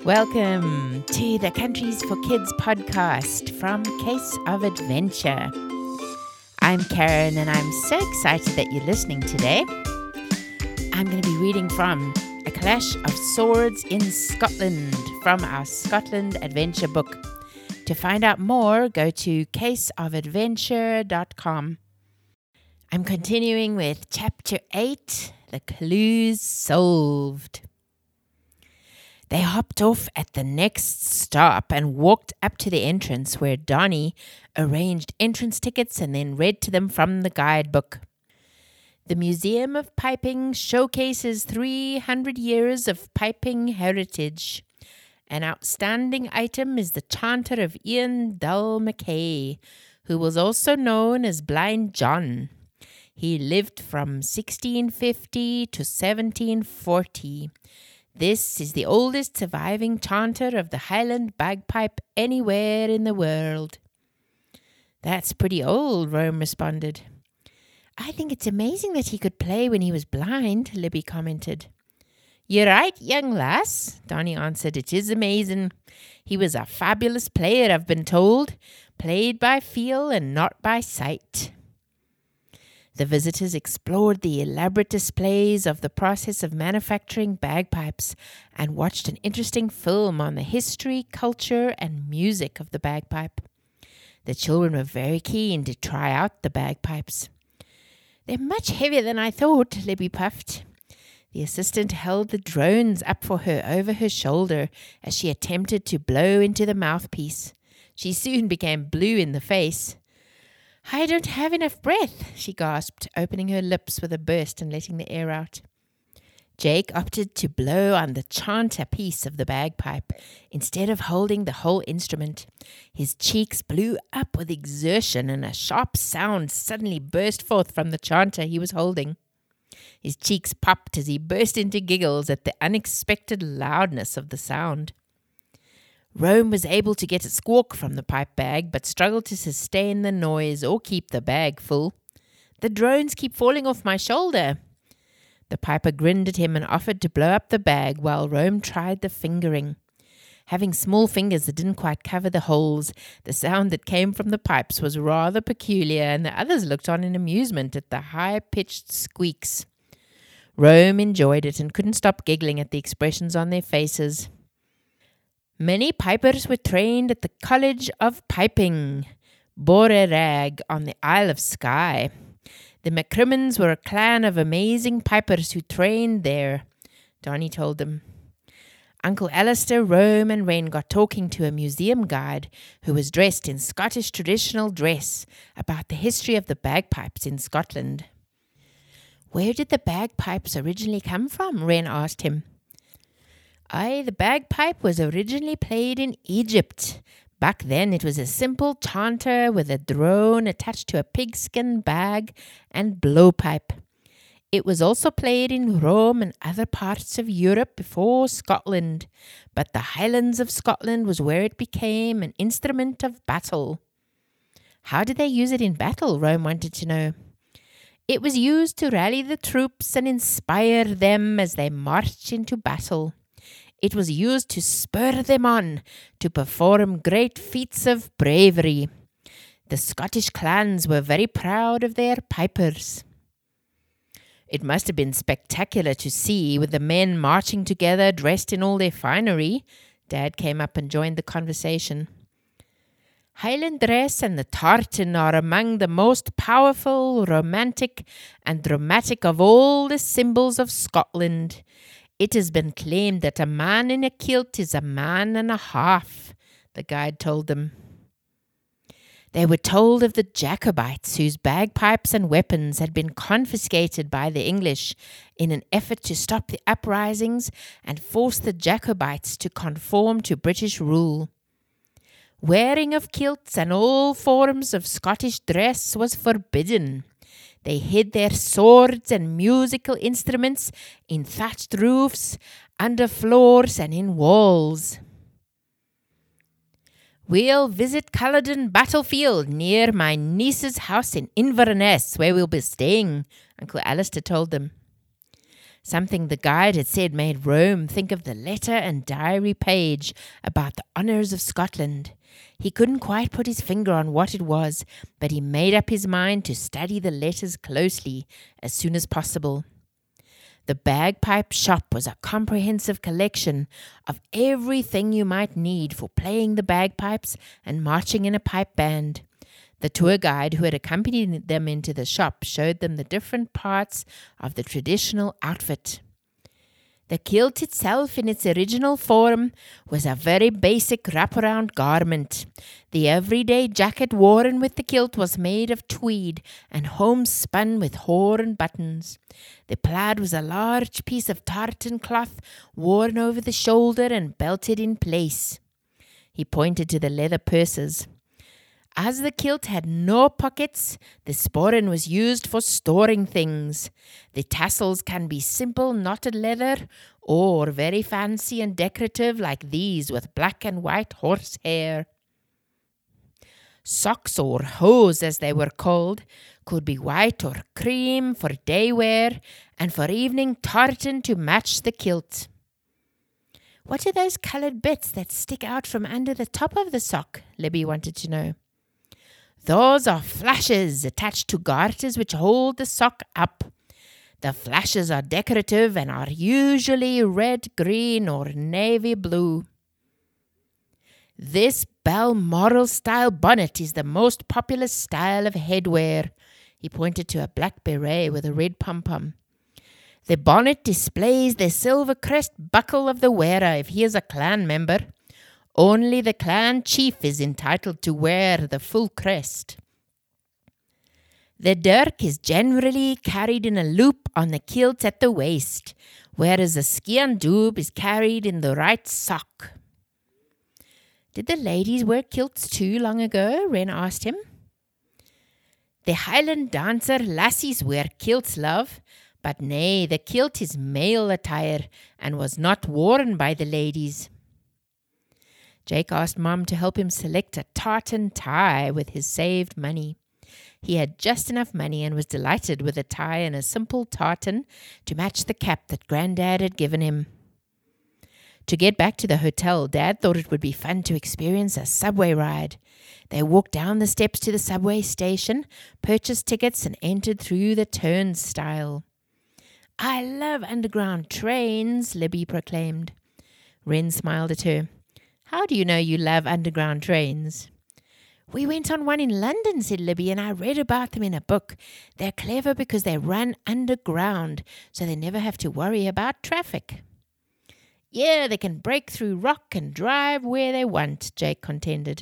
Welcome to the Countries for Kids podcast from Case of Adventure. I'm Karen and I'm so excited that you're listening today. I'm going to be reading from A Clash of Swords in Scotland from our Scotland Adventure book. To find out more, go to caseofadventure.com. I'm continuing with Chapter 8, The Clues Solved. They hopped off at the next stop and walked up to the entrance where Donnie arranged entrance tickets and then read to them from the guidebook. The Museum of Piping showcases 300 years of piping heritage. An outstanding item is the chanter of Ian Dull Mackay, who was also known as Blind John. He lived from 1650 to 1740. This is the oldest surviving chanter of the Highland bagpipe anywhere in the world. That's pretty old, Rome responded. I think it's amazing that he could play when he was blind, Libby commented. You're right, young lass, Donnie answered. It is amazing. He was a fabulous player, I've been told. Played by feel and not by sight. The visitors explored the elaborate displays of the process of manufacturing bagpipes and watched an interesting film on the history, culture, and music of the bagpipe. The children were very keen to try out the bagpipes. They're much heavier than I thought, Libby puffed. The assistant held the drones up for her over her shoulder as she attempted to blow into the mouthpiece. She soon became blue in the face. I don't have enough breath, she gasped, opening her lips with a burst and letting the air out. Jake opted to blow on the chanter piece of the bagpipe instead of holding the whole instrument. His cheeks blew up with exertion and a sharp sound suddenly burst forth from the chanter he was holding. His cheeks popped as he burst into giggles at the unexpected loudness of the sound. Rome was able to get a squawk from the pipe bag, but struggled to sustain the noise or keep the bag full. The drones keep falling off my shoulder. The piper grinned at him and offered to blow up the bag while Rome tried the fingering. Having small fingers that didn't quite cover the holes, the sound that came from the pipes was rather peculiar, and the others looked on in amusement at the high-pitched squeaks. Rome enjoyed it and couldn't stop giggling at the expressions on their faces. Many pipers were trained at the College of Piping, Borerag, on the Isle of Skye. The McCrimmons were a clan of amazing pipers who trained there, Donnie told them. Uncle Alistair, Rome, and Wren got talking to a museum guide who was dressed in Scottish traditional dress about the history of the bagpipes in Scotland. Where did the bagpipes originally come from? Wren asked him. The bagpipe was originally played in Egypt. Back then it was a simple chanter with a drone attached to a pigskin bag and blowpipe. It was also played in Rome and other parts of Europe before Scotland, but the Highlands of Scotland was where it became an instrument of battle. How did they use it in battle? Rome wanted to know. It was used to rally the troops and inspire them as they marched into battle. It was used to spur them on to perform great feats of bravery. The Scottish clans were very proud of their pipers. It must have been spectacular to see, with the men marching together dressed in all their finery. Dad came up and joined the conversation. Highland dress and the tartan are among the most powerful, romantic, and dramatic of all the symbols of Scotland. It has been claimed that a man in a kilt is a man and a half, the guide told them. They were told of the Jacobites whose bagpipes and weapons had been confiscated by the English in an effort to stop the uprisings and force the Jacobites to conform to British rule. Wearing of kilts and all forms of Scottish dress was forbidden. They hid their swords and musical instruments in thatched roofs, under floors, and in walls. We'll visit Culloden battlefield near my niece's house in Inverness, where we'll be staying, Uncle Alistair told them. Something the guide had said made Rome think of the letter and diary page about the honours of Scotland. He couldn't quite put his finger on what it was, but he made up his mind to study the letters closely as soon as possible. The bagpipe shop was a comprehensive collection of everything you might need for playing the bagpipes and marching in a pipe band. The tour guide who had accompanied them into the shop showed them the different parts of the traditional outfit. The kilt itself in its original form was a very basic wraparound garment. The everyday jacket worn with the kilt was made of tweed and homespun with horn buttons. The plaid was a large piece of tartan cloth worn over the shoulder and belted in place. He pointed to the leather purses. As the kilt had no pockets, the sporran was used for storing things. The tassels can be simple knotted leather or very fancy and decorative like these with black and white horsehair. Socks or hose, as they were called, could be white or cream for day wear and for evening tartan to match the kilt. What are those coloured bits that stick out from under the top of the sock? Libby wanted to know. Those are flashes attached to garters which hold the sock up. The flashes are decorative and are usually red, green, or navy blue. This Balmoral style bonnet is the most popular style of headwear. He pointed to a black beret with a red pom-pom. The bonnet displays the silver crest buckle of the wearer if he is a clan member. Only the clan chief is entitled to wear the full crest. The dirk is generally carried in a loop on the kilt at the waist, whereas the skian doob is carried in the right sock. Did the ladies wear kilts too long ago? Wren asked him. The Highland dancer lassies wear kilts, love, but nay, the kilt is male attire and was not worn by the ladies. Jake asked Mom to help him select a tartan tie with his saved money. He had just enough money and was delighted with a tie and a simple tartan to match the cap that Grandad had given him. To get back to the hotel, Dad thought it would be fun to experience a subway ride. They walked down the steps to the subway station, purchased tickets, and entered through the turnstile. I love underground trains, Libby proclaimed. Wren smiled at her. How do you know you love underground trains? We went on one in London, said Libby, and I read about them in a book. They're clever because they run underground, so they never have to worry about traffic. Yeah, they can break through rock and drive where they want, Jake contended.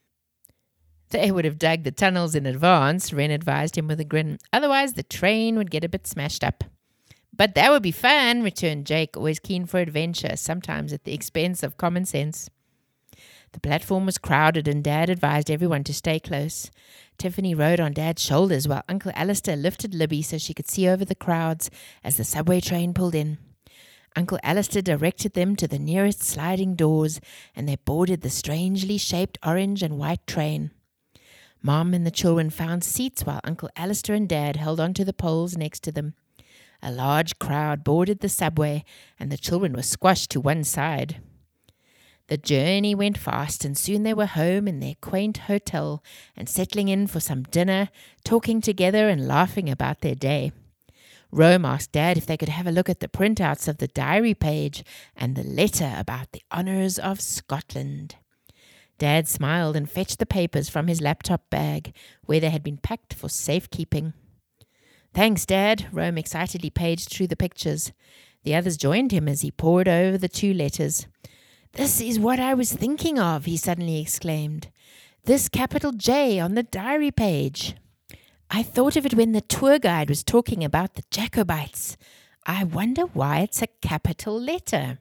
They would have dug the tunnels in advance, Wren advised him with a grin. Otherwise, the train would get a bit smashed up. But that would be fun, returned Jake, always keen for adventure, sometimes at the expense of common sense. The platform was crowded and Dad advised everyone to stay close. Tiffany rode on Dad's shoulders while Uncle Alistair lifted Libby so she could see over the crowds as the subway train pulled in. Uncle Alistair directed them to the nearest sliding doors and they boarded the strangely shaped orange and white train. Mom and the children found seats while Uncle Alistair and Dad held onto the poles next to them. A large crowd boarded the subway and the children were squashed to one side. The journey went fast and soon they were home in their quaint hotel and settling in for some dinner, talking together and laughing about their day. Rome asked Dad if they could have a look at the printouts of the diary page and the letter about the honours of Scotland. Dad smiled and fetched the papers from his laptop bag, where they had been packed for safekeeping. Thanks, Dad, Rome excitedly paged through the pictures. The others joined him as he pored over the 2 letters. This is what I was thinking of, he suddenly exclaimed. This capital J on the diary page. I thought of it when the tour guide was talking about the Jacobites. I wonder why it's a capital letter.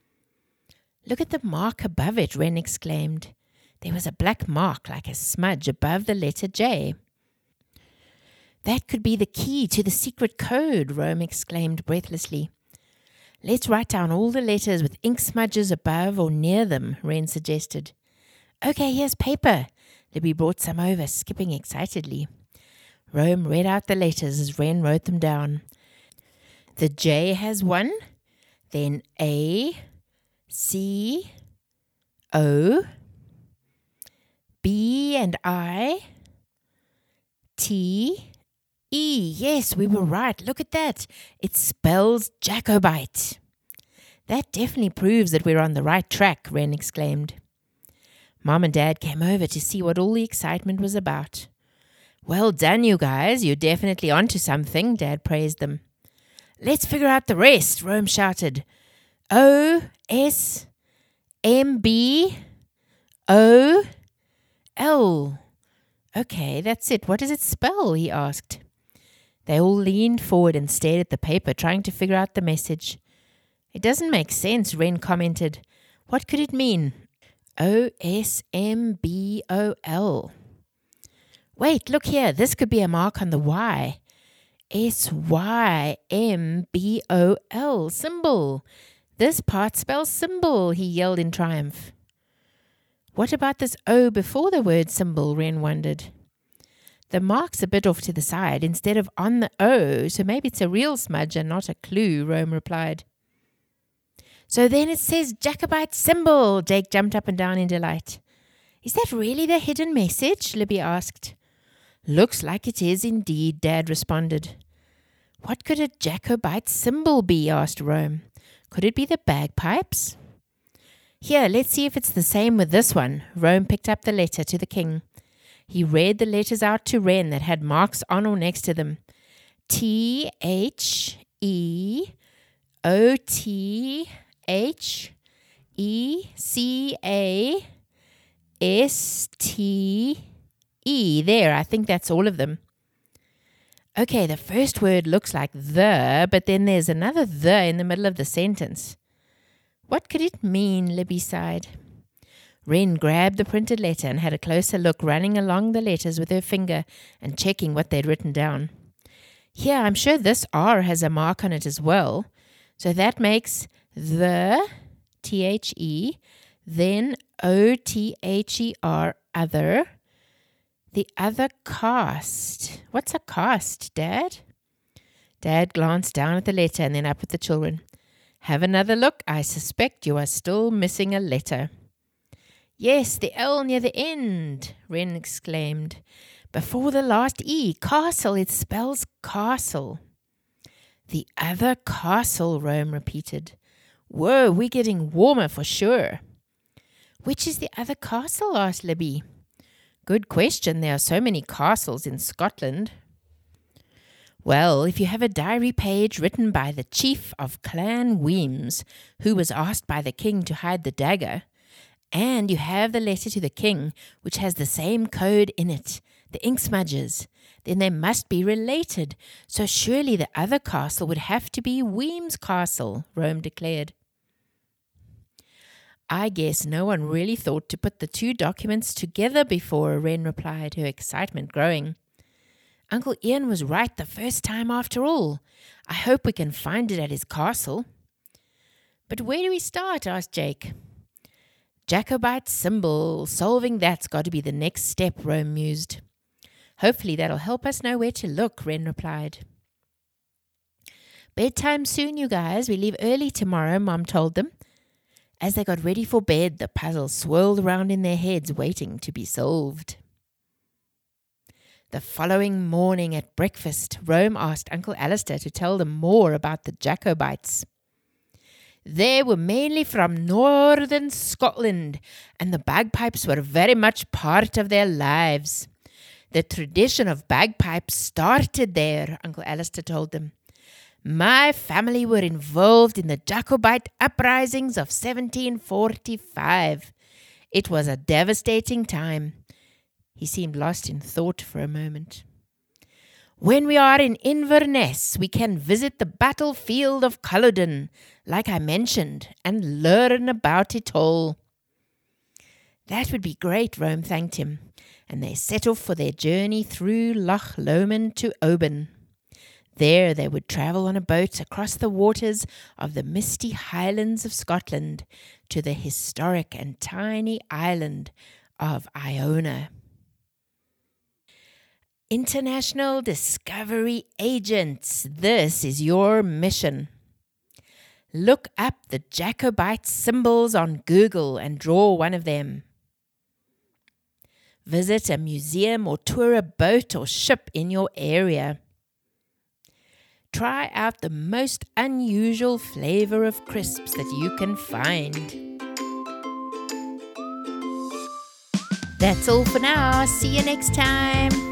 Look at the mark above it, Wren exclaimed. There was a black mark like a smudge above the letter J. That could be the key to the secret code, Rome exclaimed breathlessly. Let's write down all the letters with ink smudges above or near them, Wren suggested. Okay, here's paper. Libby brought some over, skipping excitedly. Rome read out the letters as Wren wrote them down. The J has 1, then A, C, O, B and I, T, E. Yes, we were right. Look at that. It spells Jacobite. That definitely proves that we're on the right track, Wren exclaimed. Mom and Dad came over to see what all the excitement was about. Well done, you guys. You're definitely onto something, Dad praised them. Let's figure out the rest, Rome shouted. O, S, M, B, O, L. Okay, that's it. What does it spell? He asked. They all leaned forward and stared at the paper, trying to figure out the message. It doesn't make sense, Wren commented. What could it mean? O-S-M-B-O-L. Wait, look here. This could be a mark on the Y. S-Y-M-B-O-L. Symbol. This part spells symbol, he yelled in triumph. What about this O before the word symbol, Wren wondered. The mark's a bit off to the side instead of on the O, so maybe it's a real smudge and not a clue, Rome replied. So then it says Jacobite symbol, Jake jumped up and down in delight. Is that really the hidden message? Libby asked. Looks like it is indeed, Dad responded. What could a Jacobite symbol be? Asked Rome. Could it be the bagpipes? Here, let's see if it's the same with this one. Rome picked up the letter to the king. He read the letters out to Wren that had marks on or next to them. T-H-E-O-T-H-E-C-A-S-T-E. There, I think that's all of them. Okay, the first word looks like the, but then there's another the in the middle of the sentence. What could it mean? Libby sighed. Wren grabbed the printed letter and had a closer look, running along the letters with her finger and checking what they'd written down. Here, I'm sure this R has a mark on it as well. So that makes the, T-H-E, then O-T-H-E-R, other. The other cast. What's a cast, Dad? Dad glanced down at the letter and then up at the children. Have another look. I suspect you are still missing a letter. Yes, the L near the end, Wren exclaimed. Before the last E, castle, it spells castle. The other castle, Rome repeated. Whoa, we're getting warmer for sure. Which is the other castle? Asked Libby. Good question. There are so many castles in Scotland. Well, if you have a diary page written by the chief of Clan Weems, who was asked by the king to hide the dagger, and you have the letter to the king, which has the same code in it, the ink smudges, then they must be related. So surely the other castle would have to be Weems Castle, Rome declared. I guess no one really thought to put the two documents together before, Wren replied, her excitement growing. Uncle Ian was right the first time after all. I hope we can find it at his castle. But where do we start? Asked Jake. Jacobite symbol. Solving that's got to be the next step, Rome mused. Hopefully that'll help us know where to look, Wren replied. Bedtime soon, you guys. We leave early tomorrow, Mom told them. As they got ready for bed, the puzzle swirled around in their heads, waiting to be solved. The following morning at breakfast, Rome asked Uncle Alistair to tell them more about the Jacobites. They were mainly from northern Scotland, and the bagpipes were very much part of their lives. The tradition of bagpipes started there, Uncle Alistair told them. My family were involved in the Jacobite uprisings of 1745. It was a devastating time. He seemed lost in thought for a moment. When we are in Inverness, we can visit the battlefield of Culloden, like I mentioned, and learn about it all. That would be great, Rome thanked him, and they set off for their journey through Loch Lomond to Oban. There they would travel on a boat across the waters of the misty highlands of Scotland to the historic and tiny island of Iona. International Discovery Agents, this is your mission. Look up the Jacobite symbols on Google and draw one of them. Visit a museum or tour a boat or ship in your area. Try out the most unusual flavor of crisps that you can find. That's all for now. See you next time.